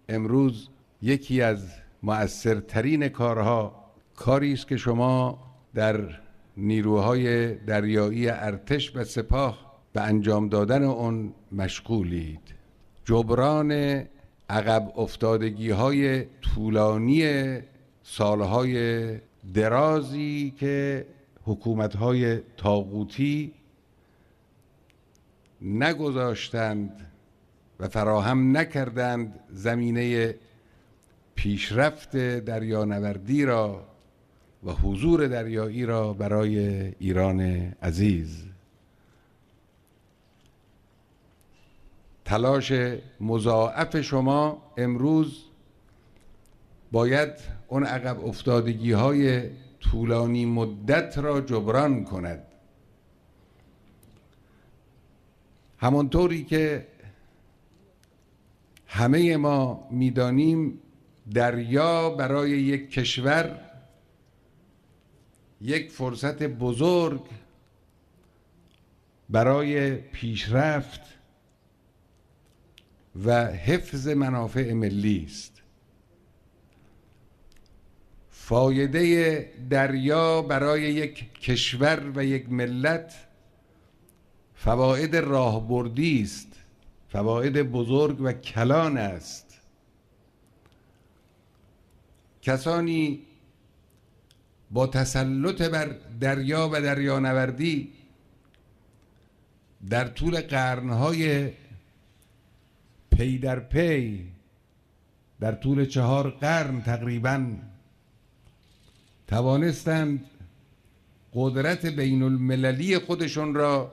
امروز یکی از مؤثرترین کاری است که شما در نیروهای دریایی ارتش و سپاه به انجام دادن آن مشغولید. جبران عقب افتادگی های طولانی سالهای درازی که حکومت‌های طاغوتی نگذاشتند و فراهم نکردند زمینه پیشرفت دریانوردی را و حضور دریایی را برای ایران عزیز. تلاش مضاعف شما امروز باید اون عقب افتادگی های طولانی مدت را جبران کند. همانطوری که همه ما میدانیم دریا برای یک کشور یک فرصت بزرگ برای پیشرفت و حفظ منافع ملی است. فایده دریا برای یک کشور و یک ملت فواید راهبردی است، فواید بزرگ و کلان است. کسانی با تسلط بر دریا و دریانوردی در طول قرنهای پی در پی، در طول 4 قرن تقریباً، توانستند قدرت بین المللی خودشون را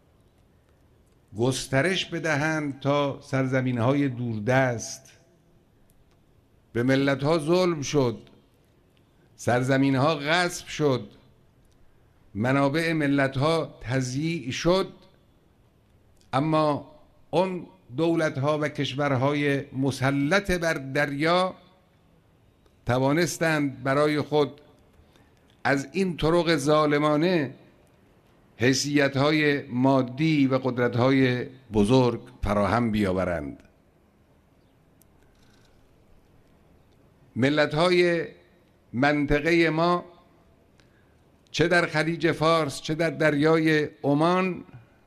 گسترش بدهند تا سرزمین‌های دوردست. به ملت‌ها ظلم شد، سرزمین‌ها غصب شد، منابع ملت‌ها تضییع شد، اما اون دولت‌ها و کشورهای مسلط بر دریا توانستند برای خود از این طرق ظالمانه حیثیت‌های مادی و قدرت‌های بزرگ فراهم بیاورند. ملت‌های منطقه ما چه در خلیج فارس چه در دریای عمان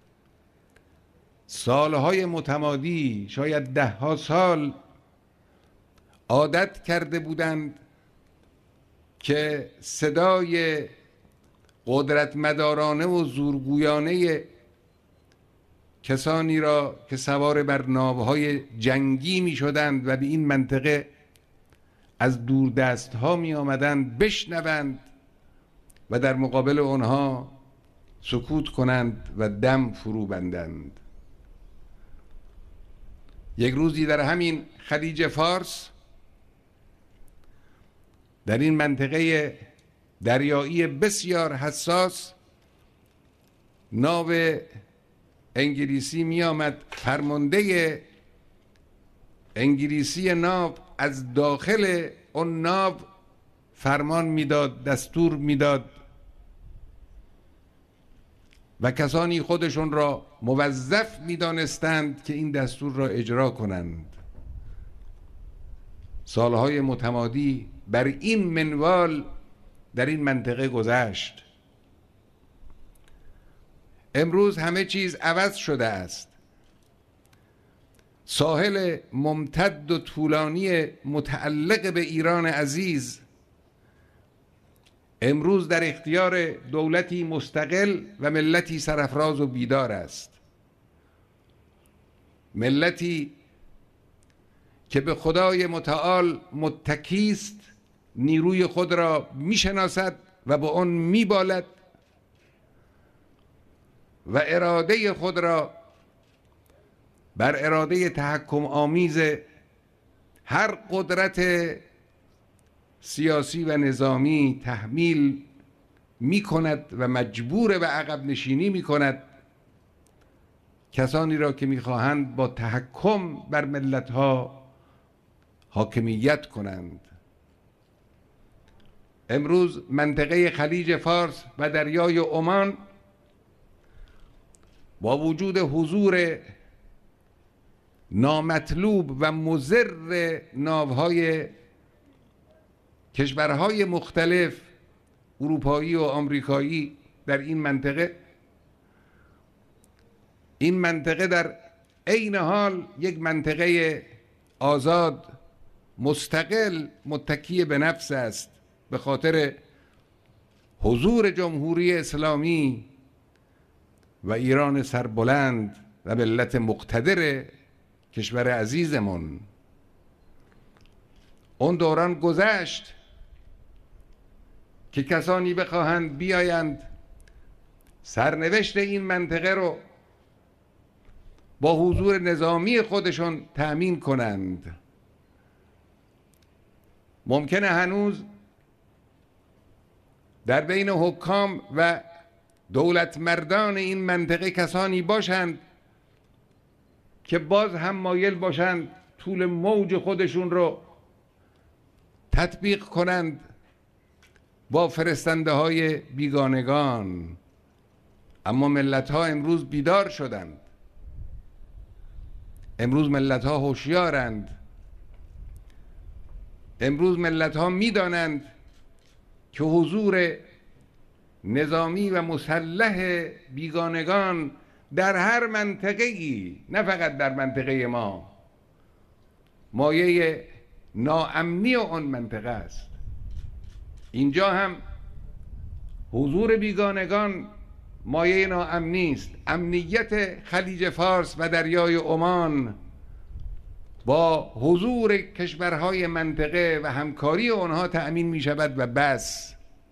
سالهای متمادی، شاید 10 سال عادت کرده بودند که صدای قدرتمدارانه و زورگویانه کسانی را که سوار بر ناوهای جنگی می شدند و به این منطقه از دوردست ها می آمدند بشنوند و در مقابل آنها سکوت کنند و دم فرو بندند. یک روزی در همین خلیج فارس، در این منطقه دریایی بسیار حساس، ناو انگلیسی می آمد. فرمانده انگلیسی ناو از داخل اون ناو فرمان میداد، دستور میداد و کسانی خودشون را موظف میدانستند که این دستور را اجرا کنند. سالهای متمادی بر این منوال در این منطقه گذشت. امروز همه چیز عوض شده است. ساحل ممتد و طولانی متعلق به ایران عزیز امروز در اختیار دولتی مستقل و ملتی سرافراز و بیدار است. ملتی که به خدای متعال متکی است، نیروی خود را میشناسد و با آن میبالد و اراده خود را بر اراده تحکم آمیز هر قدرت سیاسی و نظامی تحمیل می کند و مجبور به عقب نشینی می کند کسانی را که می خواهند با تحکم بر ملت‌ها حاکمیت کنند. امروز منطقه خلیج فارس و دریای عمان با وجود حضور نامطلوب و مضر ناوهای کشورهای مختلف اروپایی و آمریکایی در این منطقه در عین حال یک منطقه آزاد مستقل متکی به نفس است، به خاطر حضور جمهوری اسلامی و ایران سربلند و ملت مقتدر کشور عزیزمون. اون دوران گذشت که کسانی بخواهند بیایند سرنوشت این منطقه رو با حضور نظامی خودشون تأمین کنند. ممکنه هنوز در بین حکام و دولت مردان این منطقه کسانی باشند که باز هم مایل باشند طول موج خودشون رو تطبیق کنند با فرستنده های بیگانگان. اما ملت ها امروز بیدار شدند، امروز ملت ها هوشیارند، امروز ملت ها میدانند که حضور نظامی و مسلح بیگانگان در هر منطقه‌ای، نه فقط در منطقه ما، مایه ناامنی اون منطقه است. اینجا هم حضور بیگانگان مایه ناامنی است. امنیت خلیج فارس و دریای عمان با حضور کشورهای منطقه و همکاری آنها تأمین می شود و بس.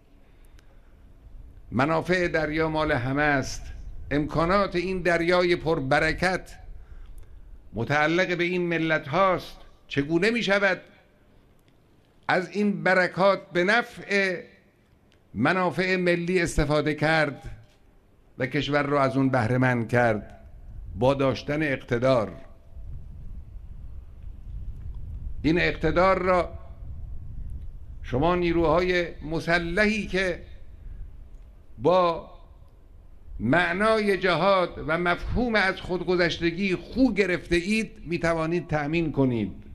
منافع دریا مال همه است. امکانات این دریای پربرکت متعلق به این ملت هاست. چگونه می شود از این برکات به نفع منافع ملی استفاده کرد و کشور را از اون بهره مند کرد؟ با داشتن اقتدار. این اقتدار را شما نیروهای مسلحی که با معنای جهاد و مفهوم از خودگذشتگی خو گرفته اید می توانید تأمین کنید.